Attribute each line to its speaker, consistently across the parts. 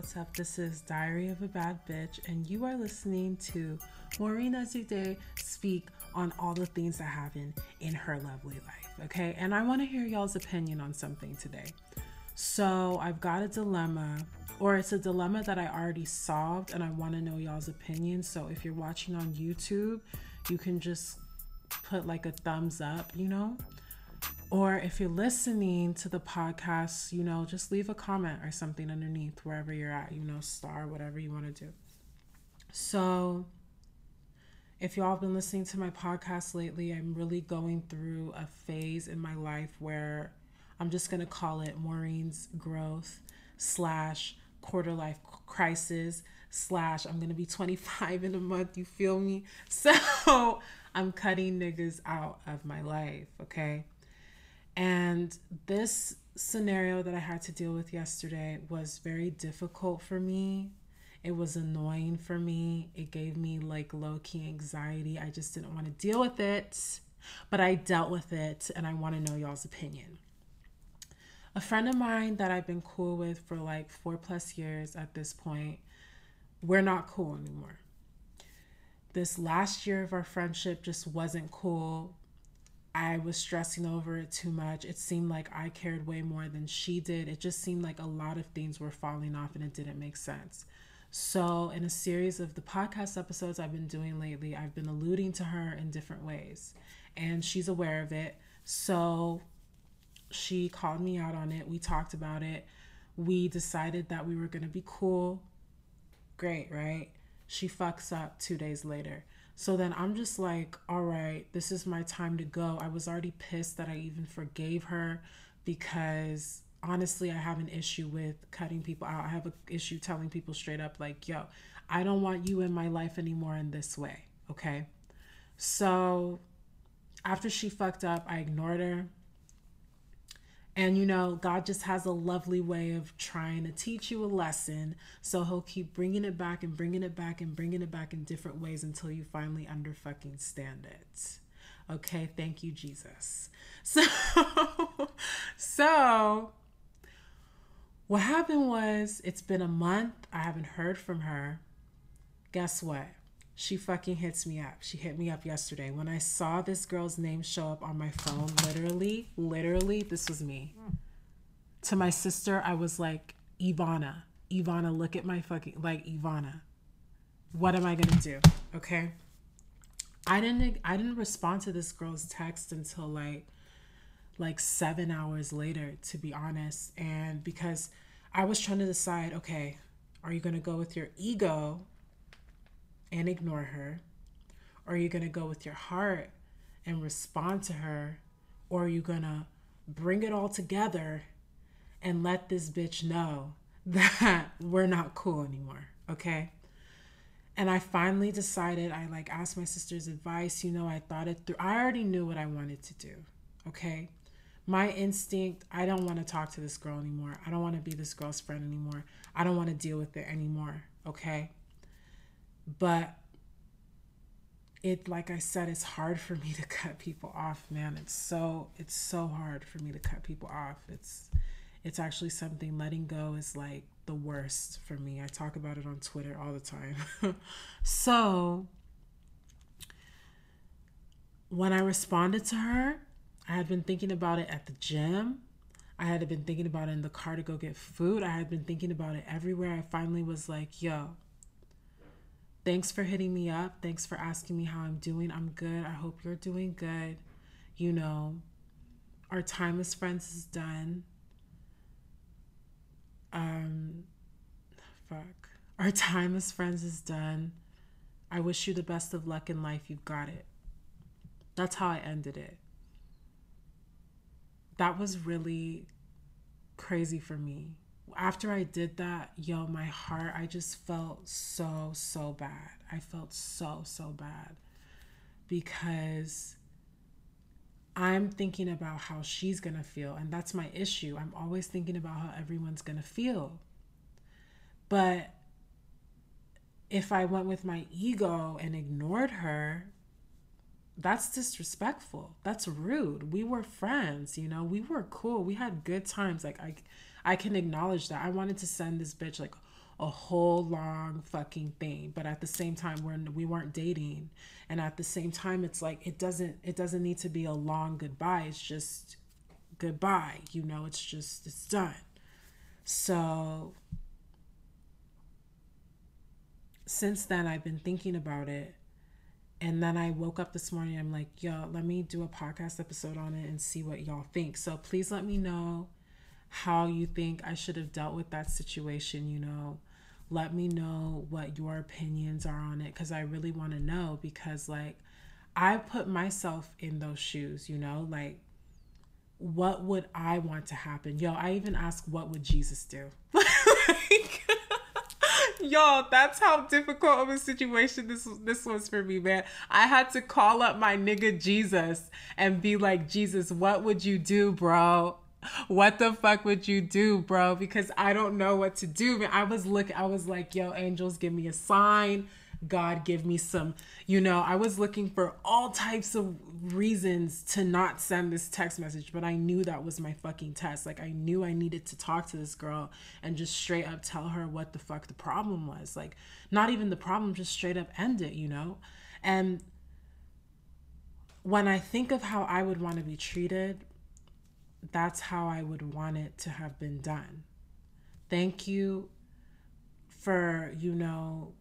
Speaker 1: what's up? This is Diary of a Bad Bitch, and you are listening to Maureen Ezide speak on all the things that happen in her lovely life, okay? And I want to hear y'all's opinion on something today. So I've got a dilemma, or it's a dilemma that I already solved, and I want to know y'all's opinion. So if you're watching on YouTube, you can just put like a thumbs up, or if you're listening to the podcast, just leave a comment or something underneath wherever you're at, star, whatever you want to do. So if y'all have been listening to my podcast lately, I'm really going through a phase in my life where I'm just going to call it Maureen's growth / quarter life crisis / I'm going to be 25 in a month. You feel me? So I'm cutting niggas out of my life. Okay. And this scenario that I had to deal with yesterday was very difficult for me. It was annoying for me. It gave me like low-key anxiety. I just didn't want to deal with it, but I dealt with it, and I want to know y'all's opinion. A friend of mine that I've been cool with for like 4+ years at this point, we're not cool anymore. This last year of our friendship just wasn't cool. I was stressing over it too much. It seemed like I cared way more than she did. It just seemed like a lot of things were falling off and it didn't make sense. So in a series of the podcast episodes I've been doing lately, I've been alluding to her in different ways, and she's aware of it. So she called me out on it. We talked about it. We decided that we were going to be cool. Great, right? She fucks up 2 days later. So then I'm just like, all right, this is my time to go. I was already pissed that I even forgave her because honestly, I have an issue with cutting people out. I have an issue telling people straight up like, yo, I don't want you in my life anymore in this way, okay? So after she fucked up, I ignored her. And God just has a lovely way of trying to teach you a lesson. So he'll keep bringing it back and bringing it back and bringing it back in different ways until you finally stand it. Okay, thank you, Jesus. So what happened was, it's been a month. I haven't heard from her. Guess what? She fucking hits me up. She hit me up yesterday. When I saw this girl's name show up on my phone, literally, this was me. To my sister, I was like, Ivana, look at my fucking, like, Ivana. What am I going to do? Okay. I didn't respond to this girl's text until like 7 hours later, to be honest. And because I was trying to decide, okay, are you going to go with your ego and ignore her? Or are you going to go with your heart and respond to her? Or are you going to bring it all together and let this bitch know that we're not cool anymore? Okay. And I finally decided, I asked my sister's advice. I thought it through. I already knew what I wanted to do. Okay. My instinct, I don't want to talk to this girl anymore. I don't want to be this girl's friend anymore. I don't want to deal with it anymore. Okay. But like I said, it's hard for me to cut people off, man. It's so hard for me to cut people off. It's actually something, letting go is like the worst for me. I talk about it on Twitter all the time. So when I responded to her, I had been thinking about it at the gym. I had been thinking about it in the car to go get food. I had been thinking about it everywhere. I finally was like, yo, thanks for hitting me up. Thanks for asking me how I'm doing. I'm good. I hope you're doing good. Our time as friends is done. Our time as friends is done. I wish you the best of luck in life. You've got it. That's how I ended it. That was really crazy for me. After I did that, my heart, I just felt so bad. I felt so bad because I'm thinking about how she's going to feel. And that's my issue. I'm always thinking about how everyone's going to feel. But if I went with my ego and ignored her, that's disrespectful. That's rude. We were friends, we were cool. We had good times. I can acknowledge that. I wanted to send this bitch a whole long fucking thing. But at the same time, we weren't dating. And at the same time, it's like, it doesn't need to be a long goodbye. It's just goodbye, you know, it's done. So since then, I've been thinking about it. And then I woke up this morning, I'm like, yo, let me do a podcast episode on it and see what y'all think. So please let me know how you think I should have dealt with that situation, you know. Let me know what your opinions are on it, because I really want to know, because like I put myself in those shoes, you know, like what would I want to happen? Yo, I even asked, what would Jesus do? Like, yo, that's how difficult of a situation this was for me, man. I had to call up my nigga Jesus and be like, Jesus, what would you do, bro? What the fuck would you do, bro? Because I don't know what to do. Man, I was like, yo, angels, give me a sign. God, give me some, you know, I was looking for all types of reasons to not send this text message, but I knew that was my fucking test. Like, I knew I needed to talk to this girl and just straight up tell her what the fuck the problem was. Like, not even the problem, just straight up end it, you know? And when I think of how I would want to be treated, that's how I would want it to have been done. Thank you for, you know,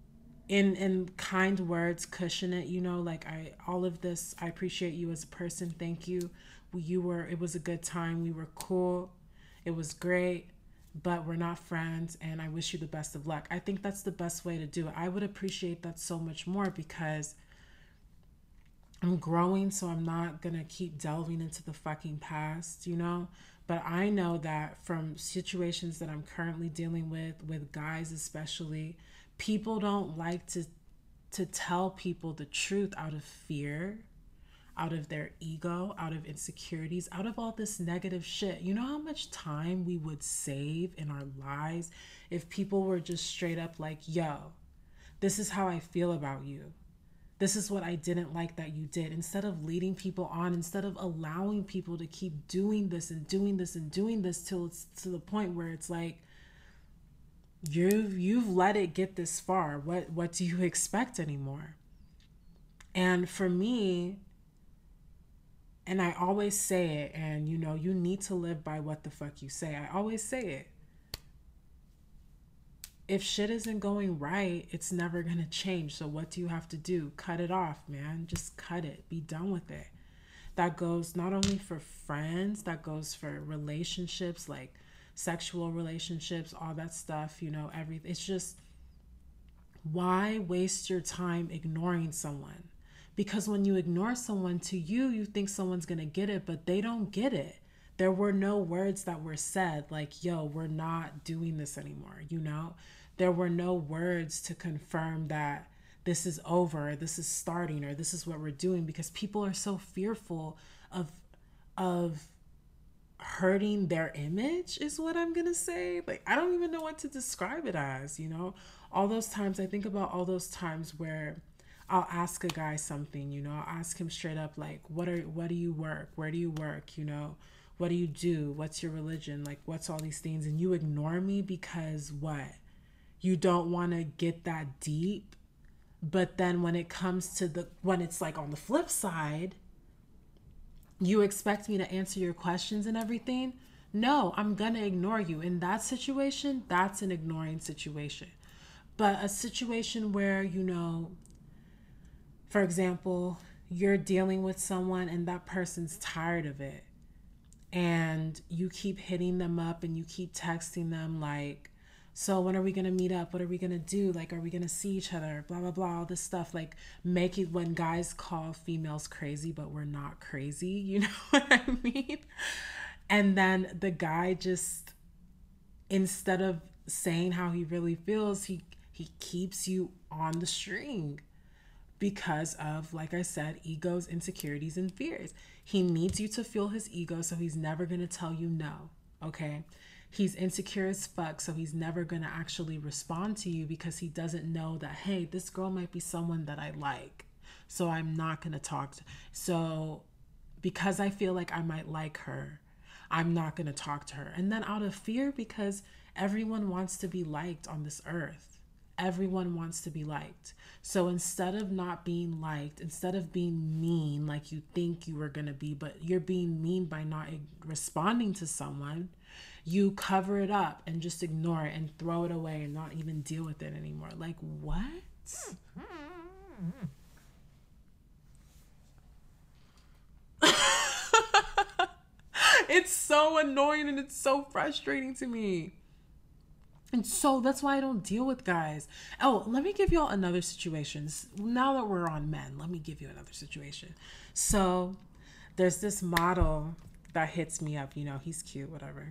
Speaker 1: in kind words, cushion it, you know, like all of this, I appreciate you as a person. Thank you. It was a good time. We were cool. It was great, but we're not friends, and I wish you the best of luck. I think that's the best way to do it. I would appreciate that so much more, because I'm growing, so I'm not gonna keep delving into the fucking past, you know? But I know that from situations that I'm currently dealing with guys especially, people don't like to tell people the truth out of fear, out of their ego, out of insecurities, out of all this negative shit. You know how much time we would save in our lives if people were just straight up like, yo, this is how I feel about you. This is what I didn't like that you did. Instead of leading people on, instead of allowing people to keep doing this and doing this and doing this till it's to the point where it's like, you've let it get this far. What do you expect anymore? And for me, and I always say it, and you know, you need to live by what the fuck you say. I always say it. If shit isn't going right, it's never gonna change. So what do you have to do? Cut it off, man. Just cut it. Be done with it. That goes not only for friends, that goes for relationships, like sexual relationships, all that stuff, you know, everything. It's just, why waste your time ignoring someone? Because when you ignore someone, to you think someone's gonna get it, but they don't get it. There were no words that were said like, yo, we're not doing this anymore, you know? There were no words to confirm that this is over, this is starting, or this is what we're doing, because people are so fearful of hurting their image, is what I'm gonna say. Like, I don't even know what to describe it as, you know? All those times, I think about all those times where I'll ask a guy something, you know, I'll ask him straight up, like, what do you work? Where do you work? You know, what do you do? What's your religion? Like, what's all these things? And you ignore me because what? You don't want to get that deep. But then when it comes to when it's like on the flip side, you expect me to answer your questions and everything. No, I'm going to ignore you. In that situation, that's an ignoring situation. But a situation where, you know, for example, you're dealing with someone and that person's tired of it, and you keep hitting them up and you keep texting them like, so when are we going to meet up? What are we going to do? Like, are we going to see each other? Blah, blah, blah, all this stuff. Like, make it, when guys call females crazy, but we're not crazy. You know what I mean? And then the guy just, instead of saying how he really feels, he keeps you on the string because of, like I said, egos, insecurities, and fears. He needs you to feel his ego, so he's never going to tell you no, okay? He's insecure as fuck, so he's never going to actually respond to you because he doesn't know that, hey, this girl might be someone that I like, so I'm not going to talk to. So because I feel like I might like her, I'm not going to talk to her. And then out of fear, because everyone wants to be liked on this earth. Everyone wants to be liked. So instead of not being liked, instead of being mean like you think you were going to be, but you're being mean by not responding to someone, you cover it up and just ignore it and throw it away and not even deal with it anymore. Like, what? It's so annoying and it's so frustrating to me. And so that's why I don't deal with guys. Oh, let me give y'all another situation. Now that we're on men, let me give you another situation. So there's this model that hits me up. You know, he's cute, whatever.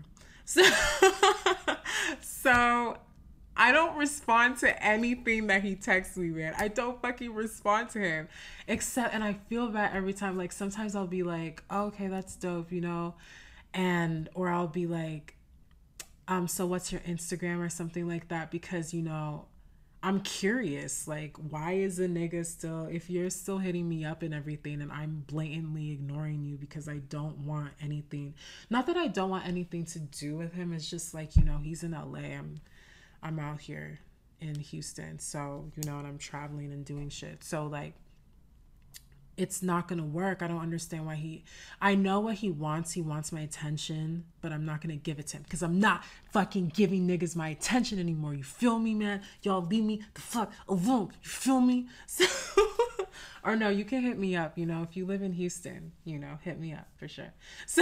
Speaker 1: So I don't respond to anything that he texts me, man. I don't fucking respond to him. Except, and I feel bad every time. Like, sometimes I'll be like, oh, okay, that's dope, you know? And, or I'll be like, so what's your Instagram or something like that? Because, you know, I'm curious, like, why is a nigga still, if you're still hitting me up and everything and I'm blatantly ignoring you because I don't want anything, not that I don't want anything to do with him. It's just like, you know, he's in LA. I'm out here in Houston. So, you know, and I'm traveling and doing shit. So like, it's not going to work. I don't understand why I know what he wants. He wants my attention, but I'm not going to give it to him because I'm not fucking giving niggas my attention anymore. You feel me, man? Y'all leave me the fuck alone. You feel me? So, or no, you can hit me up. You know, if you live in Houston, you know, hit me up for sure.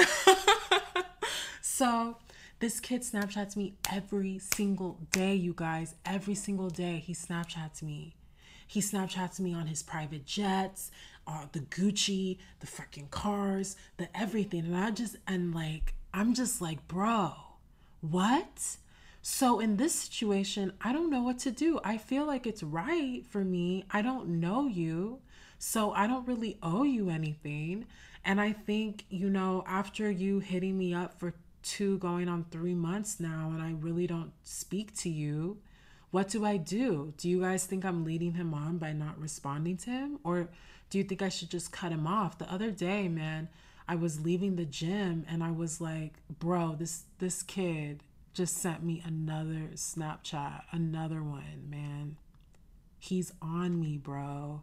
Speaker 1: So this kid Snapchats me every single day, you guys. Every single day he Snapchats me. He Snapchats me on his private jets, the Gucci, the freaking cars, the everything. And I'm just like, bro, what? So in this situation, I don't know what to do. I feel like it's right for me. I don't know you, so I don't really owe you anything. And I think, you know, after you hitting me up for 2 going on 3 months now, and I really don't speak to you, what do I do? Do you guys think I'm leading him on by not responding to him? Or do you think I should just cut him off? The other day, man, I was leaving the gym and I was like, bro, this kid just sent me another Snapchat, another one, man. He's on me, bro.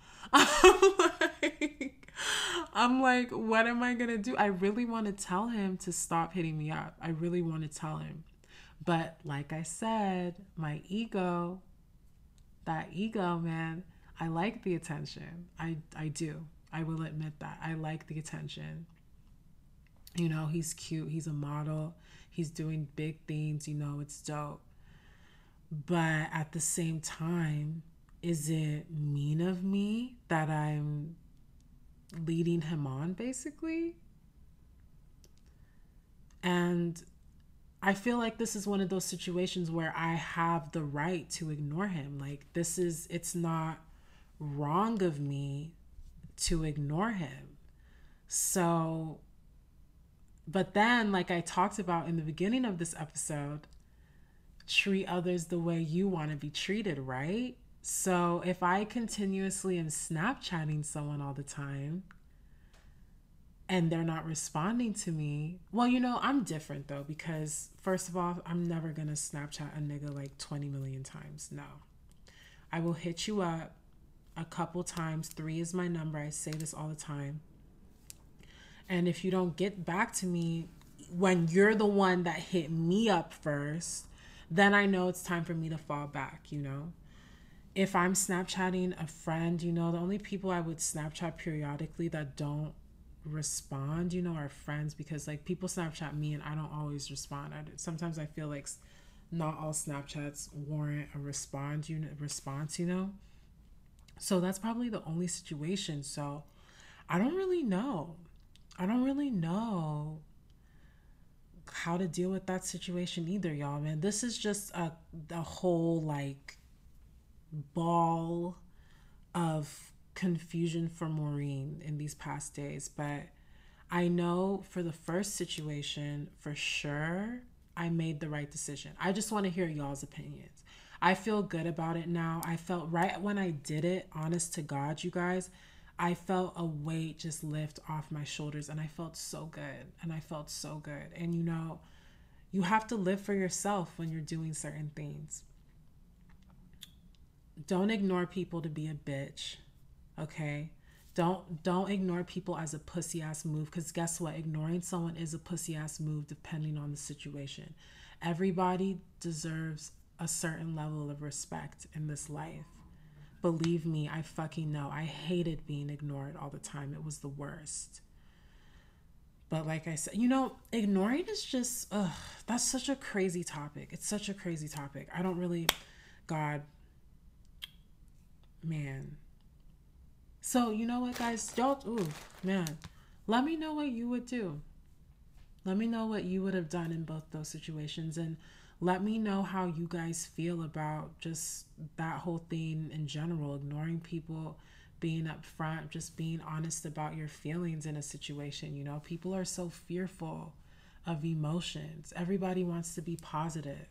Speaker 1: I'm like, what am I going to do? I really want to tell him to stop hitting me up. I really want to tell him. But like I said, my ego, that ego, man, I like the attention. I do. I will admit that. I like the attention. You know, he's cute. He's a model. He's doing big things. You know, it's dope. But at the same time, is it mean of me that I'm leading him on, basically? And I feel like this is one of those situations where I have the right to ignore him. Like, it's not wrong of me to ignore him. So, but then, like I talked about in the beginning of this episode, treat others the way you want to be treated, right? So if I continuously am Snapchatting someone all the time and they're not responding to me, well, you know, I'm different though, because first of all, I'm never going to Snapchat a nigga like 20 million times. No. I will hit you up a couple times. 3 is my number. I say this all the time. And if you don't get back to me when you're the one that hit me up first, then I know it's time for me to fall back, you know? If I'm Snapchatting a friend, you know, the only people I would Snapchat periodically that don't respond, you know, are friends, because like people Snapchat me and I don't always respond. Sometimes I feel like not all Snapchats warrant a response, you know? So that's probably the only situation. So I don't really know how to deal with that situation either, y'all, man. This is just a whole like ball of confusion for Maureen in these past days. But I know for the first situation, for sure, I made the right decision. I just want to hear y'all's opinions. I feel good about it now. I felt right when I did it, honest to God, you guys, I felt a weight just lift off my shoulders, and I felt so good. And I felt so good. And you know, you have to live for yourself when you're doing certain things. Don't ignore people to be a bitch. Okay? Don't ignore people as a pussy ass move, because guess what? Ignoring someone is a pussy ass move depending on the situation. Everybody deserves a certain level of respect in this life. Believe me, I fucking know. I hated being ignored all the time. It was the worst. But like I said, you know, ignoring is just, that's such a crazy topic. It's such a crazy topic. I don't really, God, man. So, you know what, guys? Man, let me know what you would do. Let me know what you would have done in both those situations. And let me know how you guys feel about just that whole thing in general, ignoring people, being upfront, just being honest about your feelings in a situation. You know, people are so fearful of emotions. Everybody wants to be positive.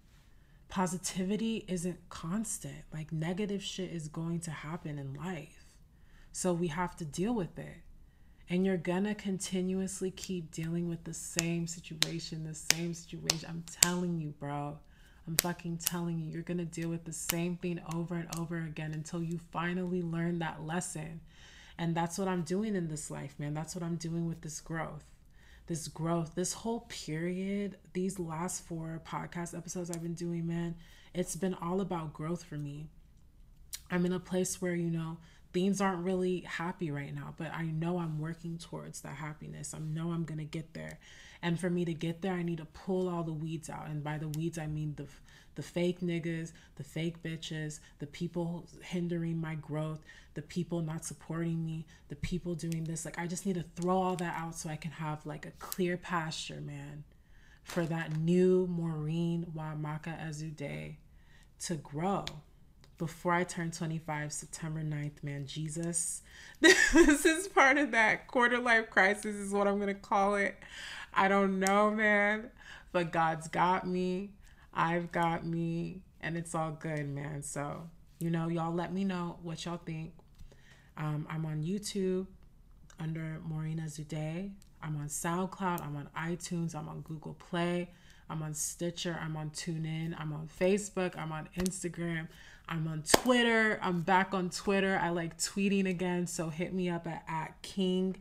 Speaker 1: Positivity isn't constant. Like, negative shit is going to happen in life. So we have to deal with it. And you're gonna continuously keep dealing with the same situation. I'm telling you, bro. I'm fucking telling you. You're gonna deal with the same thing over and over again until you finally learn that lesson. And that's what I'm doing in this life, man. That's what I'm doing with this growth. This whole period, these last 4 podcast episodes I've been doing, man, it's been all about growth for me. I'm in a place where, you know, things aren't really happy right now, but I know I'm working towards that happiness. I know I'm going to get there. And for me to get there, I need to pull all the weeds out. And by the weeds, I mean the fake niggas, the fake bitches, the people hindering my growth, the people not supporting me, the people doing this. Like, I just need to throw all that out so I can have like a clear pasture, man, for that new Maureen Wamaka Azude to grow. Before I turn 25, September 9th, man, Jesus. This is part of that quarter life crisis is what I'm going to call it. I don't know, man. But God's got me. I've got me. And it's all good, man. So, you know, y'all let me know what y'all think. I'm on YouTube under Maureen Azude. I'm on SoundCloud. I'm on iTunes. I'm on Google Play. I'm on Stitcher. I'm on TuneIn. I'm on Facebook. I'm on Instagram. I'm on Twitter. I'm back on Twitter. I like tweeting again. So hit me up at King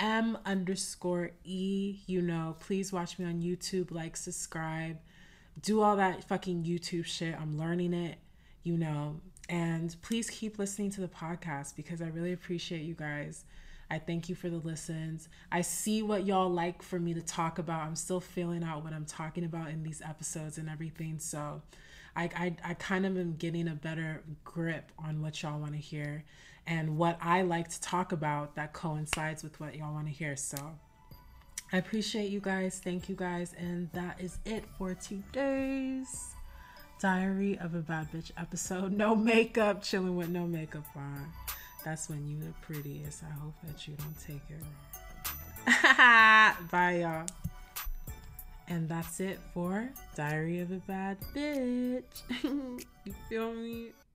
Speaker 1: M_E. You know, please watch me on YouTube. Like, subscribe. Do all that fucking YouTube shit. I'm learning it, you know. And please keep listening to the podcast because I really appreciate you guys. I thank you for the listens. I see what y'all like for me to talk about. I'm still feeling out what I'm talking about in these episodes and everything. So I kind of am getting a better grip on what y'all want to hear and what I like to talk about that coincides with what y'all want to hear. So I appreciate you guys. Thank you guys. And that is it for today's Diary of a Bad Bitch episode. No makeup, chilling with no makeup on. That's when you the prettiest. I hope that you don't take it wrong. Bye, y'all. And that's it for Diary of a Bad Bitch. You feel me?